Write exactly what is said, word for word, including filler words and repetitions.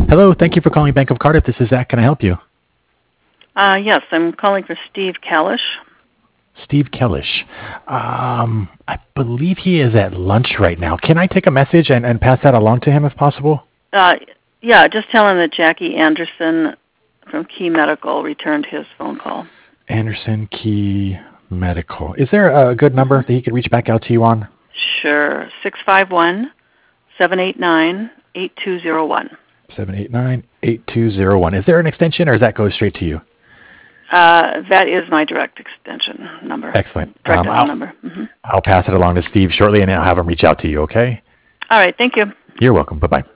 Hello, thank you for calling Bank of Cardiff. This is Zach. Can I help you? Uh, yes, I'm calling for Steve Kalish. Steve Kellish. Um, I believe he is at lunch right now. Can I take a message and, and pass that along to him if possible? Uh, yeah, just tell him that Jackie Anderson from Key Medical returned his phone call. Anderson Key Medical. Is there a good number that he could reach back out to you on? Sure, six five one, seven eight nine, eight two zero one. seven eight nine, eight two zero one. Is there an extension or does that go straight to you? Uh, that is my direct extension number. Excellent. Direct Um, dial I'll, number. Mm-hmm. I'll pass it along to Steve shortly and I'll have him reach out to you, okay? All right, thank you. You're welcome. Bye-bye.